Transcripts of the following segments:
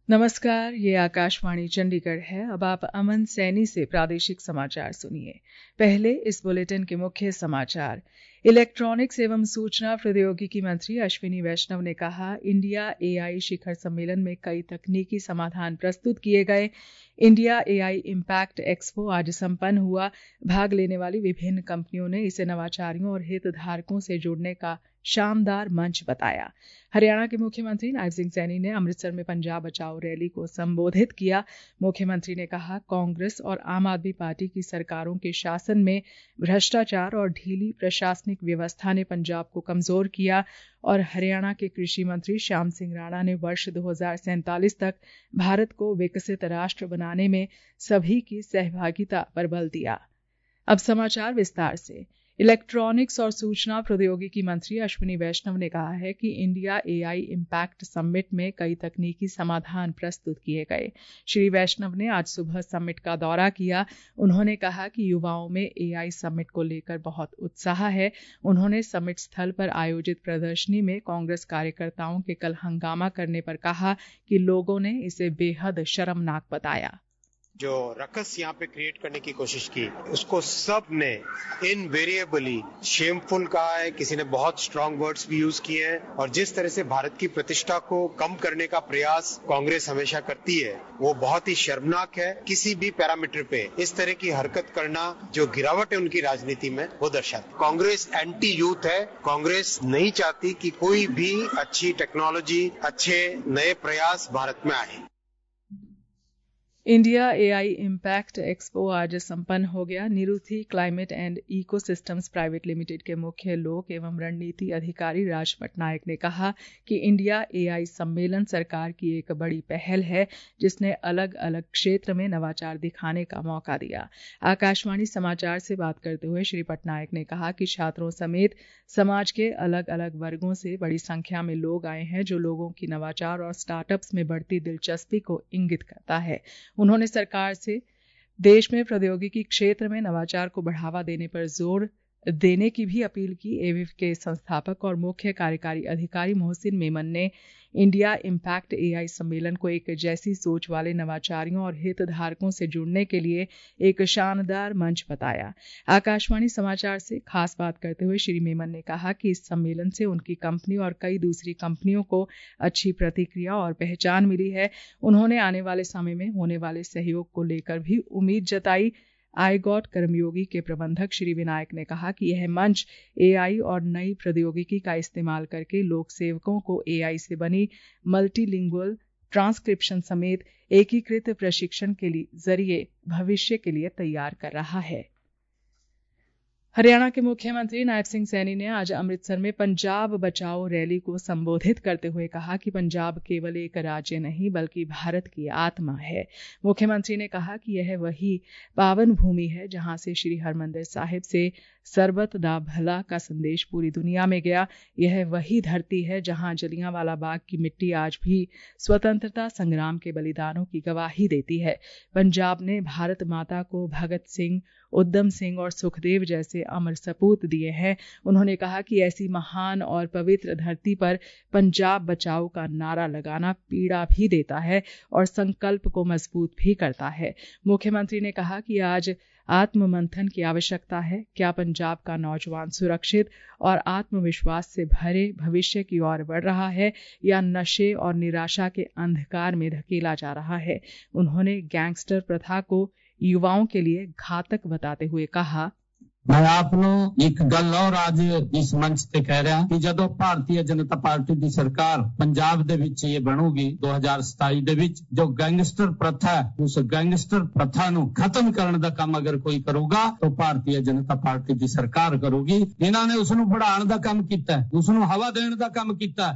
नमस्कार, ये आकाशवाणी चंडीगढ़ है। अब आप अमन सैनी से प्रादेशिक समाचार सुनिए। पहले इस बुलेटिन के मुख्य समाचार। इलेक्ट्रॉनिक्स एवं सूचना प्रौद्योगिकी मंत्री अश्विनी वैष्णव ने कहा, इंडिया एआई शिखर सम्मेलन में कई तकनीकी समाधान प्रस्तुत किए गए। इंडिया एआई इम्पैक्ट एक्सपो आज संपन्न हुआ। भाग लेने वाली विभिन्न कंपनियों ने इसे नवाचारियों और हितधारकों से जुड़ने का शानदार मंच बताया। हरियाणा के मुख्यमंत्री नायब सिंह सैनी ने अमृतसर में पंजाब बचाओ रैली को संबोधित किया। मुख्यमंत्री ने कहा, कांग्रेस और आम आदमी पार्टी की सरकारों के शासन में भ्रष्टाचार और ढीली प्रशासनिक व्यवस्था ने पंजाब को कमजोर किया और हरियाणा के कृषि मंत्री श्याम सिंह राणा ने वर्ष 2047 तक भारत को विकसित राष्ट्र बनाने में सभी की सहभागिता पर बल दिया। अब समाचार विस्तार से। इलेक्ट्रॉनिक्स और सूचना प्रौद्योगिकी मंत्री अश्विनी वैष्णव ने कहा है कि इंडिया एआई इम्पैक्ट समिट में कई तकनीकी समाधान प्रस्तुत किए गए। श्री वैष्णव ने आज सुबह समिट का दौरा किया। उन्होंने कहा कि युवाओं में एआई समिट को लेकर बहुत उत्साह है। उन्होंने समिट स्थल पर आयोजित प्रदर्शनी में कांग्रेस कार्यकर्ताओं के कल हंगामा करने पर कहा कि लोगों ने इसे बेहद शर्मनाक बताया। जो रकस यहाँ पे क्रिएट करने की कोशिश की, उसको सब ने इनवेरिएबली शेमफुल कहा है। किसी ने बहुत स्ट्रांग वर्ड्स भी यूज किए हैं और जिस तरह से भारत की प्रतिष्ठा को कम करने का प्रयास कांग्रेस हमेशा करती है, वो बहुत ही शर्मनाक है। किसी भी पैरामीटर पे इस तरह की हरकत करना जो गिरावट है उनकी राजनीति में, वो दर्शाती। कांग्रेस एंटी यूथ है। कांग्रेस नहीं चाहती कि कोई भी अच्छी टेक्नोलॉजी, अच्छे नए प्रयास भारत में आए। इंडिया एआई इम्पैक्ट एक्सपो आज संपन्न हो गया। Niruthi climate and ecosystems private limited के मुख्य लोक एवं रणनीति अधिकारी राज पटनायक ने कहा कि इंडिया एआई सम्मेलन सरकार की एक बड़ी पहल है, जिसने अलग अलग क्षेत्र में नवाचार दिखाने का मौका दिया। आकाशवाणी समाचार से बात करते हुए श्री पटनायक ने कहा कि छात्रों समेत समाज के अलग अलग वर्गों से बड़ी संख्या में लोग आए हैं, जो लोगों की नवाचार और स्टार्टअप्स में बढ़ती दिलचस्पी को इंगित करता है। उन्होंने सरकार से देश में प्रौद्योगिकी क्षेत्र में नवाचार को बढ़ावा देने पर जोर देने की भी अपील की। एविव के संस्थापक और मुख्य कार्यकारी अधिकारी मोहसिन मेमन ने इंडिया इम्पैक्ट एआई सम्मेलन को एक जैसी सोच वाले नवाचारियों और हितधारकों से जुड़ने के लिए एक शानदार मंच बताया। आकाशवाणी समाचार से खास बात करते हुए श्री मेमन ने कहा कि इस सम्मेलन से उनकी कंपनी और कई दूसरी कंपनियों को अच्छी प्रतिक्रिया और पहचान मिली है। उन्होंने आने वाले समय में होने वाले सहयोग को लेकर भी उम्मीद जताई। आईगॉट कर्मयोगी के प्रबंधक श्री विनायक ने कहा कि यह मंच एआई और नई प्रौद्योगिकी का इस्तेमाल करके लोक सेवकों को एआई से बनी मल्टीलिंगुअल ट्रांसक्रिप्शन समेत एकीकृत प्रशिक्षण के जरिए भविष्य के लिए तैयार कर रहा है। हरियाणा के मुख्यमंत्री नायब सिंह सैनी ने आज अमृतसर में पंजाब बचाओ रैली को संबोधित करते हुए कहा कि पंजाब केवल एक राज्य नहीं, बल्कि भारत की आत्मा है। मुख्यमंत्री ने कहा कि यह वही पावन भूमि है जहां से श्री हरमंदिर साहिब से सरबत दा भला का संदेश पूरी दुनिया में गया। यह वही धरती है जहां जलियांवाला बाग की मिट्टी आज भी स्वतंत्रता संग्राम के बलिदानों की गवाही देती है। पंजाब ने भारत माता को भगत सिंह, उद्धम सिंह और सुखदेव जैसे अमर सपूत दिए हैं। उन्होंने कहा कि ऐसी महान और पवित्र धरती पर पंजाब बचाओ का नारा लगाना पीड़ा भी देता है और संकल्प को मजबूत भी करता है। मुख्यमंत्री ने कहा कि आज आत्ममंथन की आवश्यकता है। क्या पंजाब का नौजवान सुरक्षित और आत्मविश्वास से भरे भविष्य की ओर बढ़ रहा है या नशे और निराशा के अंधकार में धकेला जा रहा है? उन्होंने गैंगस्टर प्रथा को युवाओं के लिए घातक बताते हुए कहा, मैं आप ਨੂੰ ਇੱਕ ਗੱਲ और आज इस मंच ਤੇ ਕਹਿ ਰਿਹਾ ਕਿ ਜਦੋਂ ਭਾਰਤੀ ਜਨਤਾ ਪਾਰਟੀ ਦੀ ਸਰਕਾਰ ਪੰਜਾਬ ਦੇ ਵਿੱਚ ਇਹ ਬਣੂਗੀ 2027 ਦੇ ਵਿੱਚ, ਜੋ ਗੈਂਗਸਟਰ ਪ੍ਰਥਾ ਹੈ, ਉਸ ਗੈਂਗਸਟਰ ਪ੍ਰਥਾ ਨੂੰ ਖਤਮ ਕਰਨ ਦਾ ਕੰਮ ਅਗਰ ਕੋਈ ਕਰੂਗਾ ਤਾਂ ਭਾਰਤੀ ਜਨਤਾ ਪਾਰਟੀ ਦੀ ਸਰਕਾਰ ਕਰੂਗੀ। ਇਹਨਾਂ ਨੇ ਉਸ ਨੂੰ बढ़ाਉਣ ਦਾ ਕੰਮ ਕੀਤਾ, ਉਸ ਨੂੰ ਹਵਾ ਦੇਣ ਦਾ ਕੰਮ ਕੀਤਾ।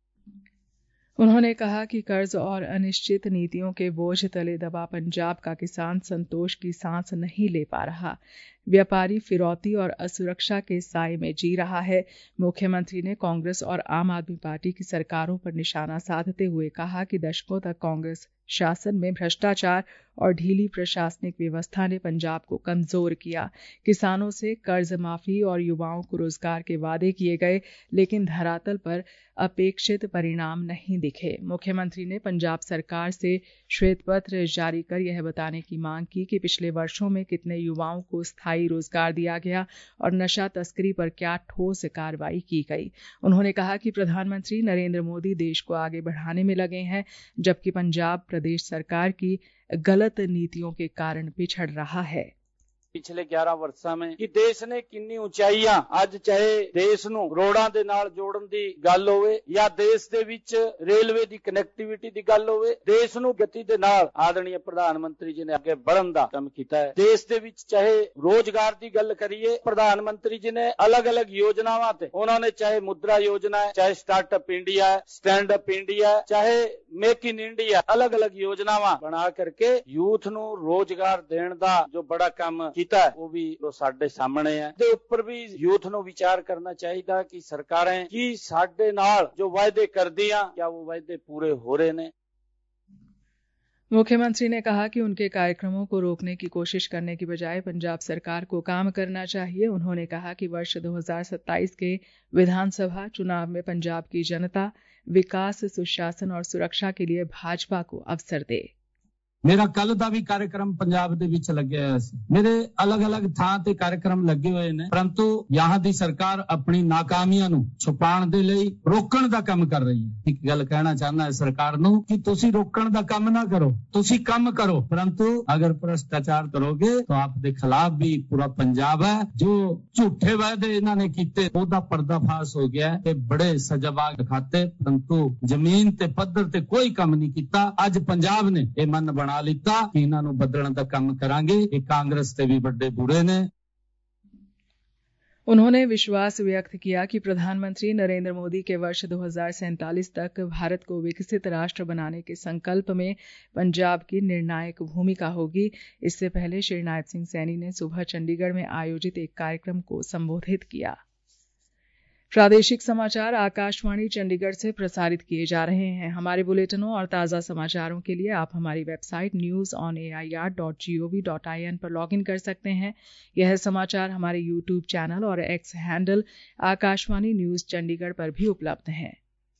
उन्होंने कहा कि कर्ज और अनिश्चित नीतियों के बोझ तले दबा पंजाब का किसान संतोष की सांस नहीं ले पा रहा। व्यापारी फिरौती और असुरक्षा के साए में जी रहा है। मुख्यमंत्री ने कांग्रेस और आम आदमी पार्टी की सरकारों पर निशाना साधते हुए कहा कि दशकों तक कांग्रेस शासन में भ्रष्टाचार और ढीली प्रशासनिक व्यवस्था ने पंजाब को कमजोर किया। किसानों से कर्ज माफी और युवाओं को रोजगार के वादे किए गए, लेकिन धरातल पर अपेक्षित परिणाम नहीं दिखे। मुख्यमंत्री ने पंजाब सरकार से श्वेत पत्र जारी कर यह बताने की मांग की कि पिछले वर्षों में कितने युवाओं को स्थायी रोजगार दिया गया और नशा तस्करी पर क्या ठोस कार्रवाई की गई। उन्होंने कहा कि प्रधानमंत्री नरेंद्र मोदी देश को आगे बढ़ाने में लगे हैं, जबकि पंजाब प्रदेश सरकार की गलत नीतियों के कारण पिछड़ रहा है। ਪਿਛਲੇ 11 ਵਰਸਾਂ में ਕਿ ਦੇਸ਼ ਨੇ ਕਿੰਨੀ ਉਚਾਈਆਂ, ਅੱਜ ਚਾਹੇ ਦੇਸ਼ ਨੂੰ ਰੋਡਾਂ ਦੇ ਨਾਲ ਜੋੜਨ ਦੀ ਗੱਲ ਹੋਵੇ ਜਾਂ ਦੇਸ਼ ਦੇ ਵਿੱਚ ਰੇਲਵੇ ਦੀ ਕਨੈਕਟੀਵਿਟੀ ਦੀ ਗੱਲ ਹੋਵੇ, ਦੇਸ਼ ਨੂੰ ਗਤੀ ਦੇ ਨਾਲ ਆਦਰਣੀय ਪ੍ਰਧਾਨ ਮੰਤਰੀ ਜੀ ਨੇ ਅੱਗੇ ਵਧਣ ਦਾ ਕੰਮ ਕੀਤਾ ਹੈ। ਦੇਸ਼ ਦੇ ਵਿੱਚ ਚਾਹੇ ਰੋਜ਼ਗਾਰ ਦੀ ਗੱਲ ਕਰੀਏ, ਪ੍ਰਧਾਨ ਮੰਤਰੀ ਜੀ ਨੇ ਅਲੱਗ-ਅਲੱਗ ਯੋਜਨਾਵਾਂ ਤੇ ਉਹਨਾਂ ਨੇ ਚਾਹੇ ਮੁद्रा योजना है, चाहे स्टार्टअप इंडिया है, स्टैंड अप इंडिया है, चाहे मेक इन इंडिया, अलग-अलग योजनावां बना करके यूथ ਨੂੰ ਰੋਜ਼ਗਾਰ ਦੇਣ ਦਾ ਜੋ ਬੜਾ ਕੰਮ ਕੀਤਾ ਹੈ ਉਹ ਵੀ ਸਾਡੇ ਸਾਹਮਣੇ ਹੈ। ਤੇ ਉੱਪਰ ਵੀ ਯੂਥ ਨੂੰ ਵਿਚਾਰ ਕਰਨਾ ਚਾਹੀਦਾ ਕਿ ਸਰਕਾਰਾਂ ਕੀ ਸਾਡੇ ਨਾਲ ਜੋ ਵਾਅਦੇ ਕਰਦੀਆਂ क्या वो वायदे पूरे हो रहे ने। मुख्यमंत्री ने कहा कि उनके कार्यक्रमों को रोकने की कोशिश करने की बजाय पंजाब सरकार को काम करना चाहिए। उन्होंने कहा कि वर्ष 2027 के विधानसभा चुनाव में पंजाब की जनता विकास, सुशासन और सुरक्षा के लिए भाजपा को अवसर दे। ਮੇਰਾ ਕੱਲ ਦਾ ਵੀ ਕਾਰਜਕ੍ਰਮ ਪੰਜਾਬ ਦੇ ਵਿੱਚ ਲੱਗਿਆ ਹੋਇਆ ਸੀ। ਮੇਰੇ ਅਲੱਗ-ਅਲੱਗ ਥਾਂ ਤੇ ਕਾਰਜਕ੍ਰਮ ਲੱਗੇ ਹੋਏ ਨੇ, ਪਰੰਤੂ ਯਹਾਂ ਦੀ ਸਰਕਾਰ ਆਪਣੀ ਨਾਕਾਮੀਆਂ ਨੂੰ ਛੁਪਾਉਣ ਦੇ ਲਈ ਰੋਕਣ ਦਾ ਕੰਮ ਕਰ ਰਹੀ ਹੈ। ਇੱਕ ਗੱਲ ਕਹਿਣਾ ਚਾਹੁੰਦਾ ਹੈ ਸਰਕਾਰ ਨੂੰ ਕਿ ਤੁਸੀਂ ਰੋਕਣ ਦਾ ਕੰਮ ਨਾ ਕਰੋ, ਤੁਸੀਂ ਕੰਮ ਕਰੋ, ਪਰੰਤੂ ਅਗਰ ਭ੍ਰਿਸ਼ਟਾਚਾਰ ਕਰੋਗੇ ਤਾਂ ਆਪ ਦੇ ਖਿਲਾਫ ਵੀ ਪੂਰਾ ਪੰਜਾਬ ਹੈ। ਜੋ ਝੂਠੇ ਵਾਅਦੇ ਇਹਨਾਂ ਨੇ ਕੀਤੇ ਉਹਦਾ ਪਰਦਾਫਾਸ਼ ਹੋ ਗਿਆ ਤੇ ਬੜੇ ਸਜ਼ਾਵਾਂ ਦਿਖਾਤੇ, ਪਰੰਤੂ ਜ਼ਮੀਨ ਤੇ ਪੱਧਰ ਤੇ ਕੋਈ ਕੰਮ ਨਹੀਂ ਕੀਤਾ। ਅੱਜ ਪੰਜਾਬ ਨੇ ਇਹ ਮਨ ਬਣਾ ਲਿੱਤਾ ਕਿ ਇਹਨਾਂ ਨੂੰ ਬਦਲਣ ਦਾ ਕੰਮ ਕਰਾਂਗੇ। ਇਹ ਕਾਂਗਰਸ ਤੇ ਵੀ ਵੱਡੇ ਬੁਰੇ ਨੇ। उन्होंने विश्वास व्यक्त किया कि प्रधानमंत्री नरेंद्र मोदी के वर्ष 2047 तक भारत को विकसित राष्ट्र बनाने के संकल्प में पंजाब की निर्णायक भूमिका होगी। इससे पहले श्री नायब सिंह सैनी ने सुबह चंडीगढ़ में आयोजित एक कार्यक्रम को संबोधित किया। प्रादेशिक समाचार आकाशवाणी चंडीगढ़ से प्रसारित किए जा रहे हैं। हमारे बुलेटिनों और ताज़ा समाचारों के लिए आप हमारी वेबसाइट newsonair.gov.in पर लॉगिन कर सकते हैं। यह समाचार हमारे YouTube चैनल और X handle Akashvani news Chandigarh पर भी उपलब्ध हैं।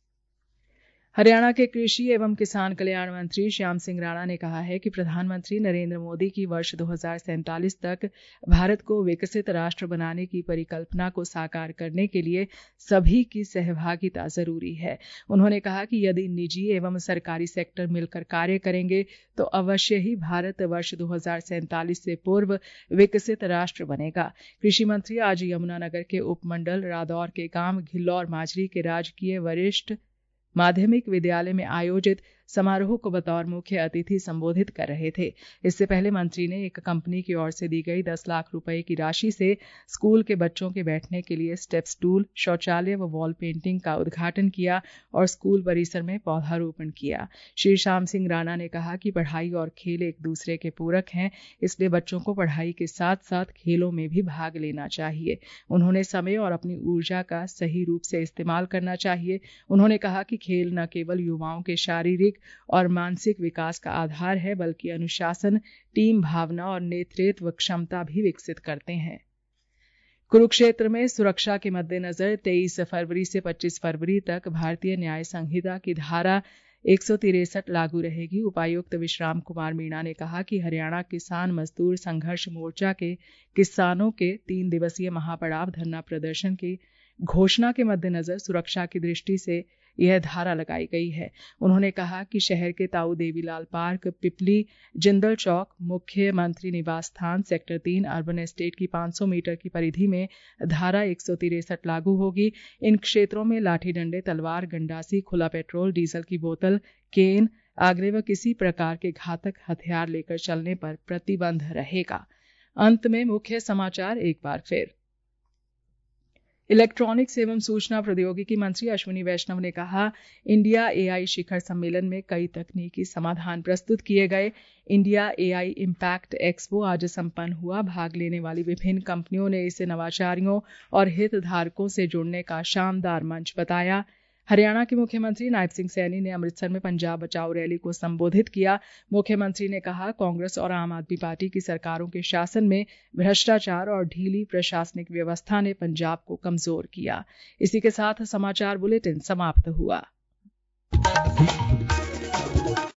हरियाणा के कृषि एवं किसान कल्याण मंत्री श्याम सिंह राणा ने कहा है कि प्रधानमंत्री नरेंद्र मोदी की वर्ष 2047 तक भारत को विकसित राष्ट्र बनाने की परिकल्पना को साकार करने के लिए सभी की सहभागिता जरूरी है। उन्होंने कहा कि यदि निजी एवं सरकारी सेक्टर मिलकर कार्य करेंगे तो अवश्य ही भारत वर्ष 2047 से पूर्व विकसित राष्ट्र बनेगा। कृषि मंत्री आज यमुनानगर के उपमंडल रादौर के गांव घिल्लौर माजरी के राजकीय वरिष्ठ माध्यमिक विद्यालय में आयोजित समारोह को बतौर मुख्य अतिथि संबोधित कर रहे थे। इससे पहले मंत्री ने एक कंपनी की ओर से दी गई 10 लाख रुपए की राशि से स्कूल के बच्चों के बैठने के लिए स्टेप स्टूल, शौचालय व वॉल पेंटिंग का उद्घाटन किया और स्कूल परिसर में पौधारोपण किया। श्री श्याम सिंह राणा ने कहा कि पढ़ाई और खेल एक दूसरे के पूरक हैं, इसलिए बच्चों को पढ़ाई के साथ साथ खेलों में भी भाग लेना चाहिए। उन्होंने समय और अपनी ऊर्जा का सही रूप से इस्तेमाल करना चाहिए। उन्होंने कहा कि खेल न केवल युवाओं के शारीरिक और मानसिक विकास का आधार है, बल्कि अनुशासन, टीम भावना और नेतृत्व क्षमता भी विकसित करते हैं। कुरुक्षेत्र में सुरक्षा के मद्देनजर 23 फरवरी से 25 फरवरी तक भारतीय न्याय संहिता की धारा 163 लागू रहेगी। उपायुक्त विश्राम कुमार मीणा ने कहा कि हरियाणा किसान मजदूर संघर्ष मोर्चा के किसानों के 3 दिवसीय महापड़ाव धरना प्रदर्शन की घोषणा के मद्देनजर सुरक्षा की दृष्टि से यह धारा लगाई गई है। उन्होंने कहा कि शहर के ताऊ देवीलाल पार्क, पिपली, जिंदल चौक, मुख्यमंत्री निवास स्थान, सेक्टर 3, अर्बन एस्टेट की 500 मीटर की परिधि में धारा 163 लागू होगी। इन क्षेत्रों में लाठी डंडे, तलवार, गंडासी, खुला पेट्रोल, डीजल की बोतल, केन, आगरे व किसी प्रकार के घातक हथियार लेकर चलने पर प्रतिबंध रहेगा। अंत में मुख्य समाचार एक बार फिर। इलेक्ट्रॉनिक्स एवं सूचना प्रौद्योगिकी मंत्री अश्विनी वैष्णव ने कहा, इंडिया एआई शिखर सम्मेलन में कई तकनीकी समाधान प्रस्तुत किए गए। इंडिया एआई इम्पैक्ट एक्सपो आज संपन्न हुआ। भाग लेने वाली विभिन्न कंपनियों ने इसे नवाचारियों और हितधारकों से जुड़ने का शानदार मंच बताया। हरियाणा के मुख्यमंत्री नायब सिंह सैनी ने अमृतसर में पंजाब बचाओ रैली को संबोधित किया। मुख्यमंत्री ने कहा, कांग्रेस और आम आदमी पार्टी की सरकारों के शासन में भ्रष्टाचार और ढीली प्रशासनिक व्यवस्था ने पंजाब को कमजोर किया। इसी के साथ समाचार बुलेटिन समाप्त हुआ।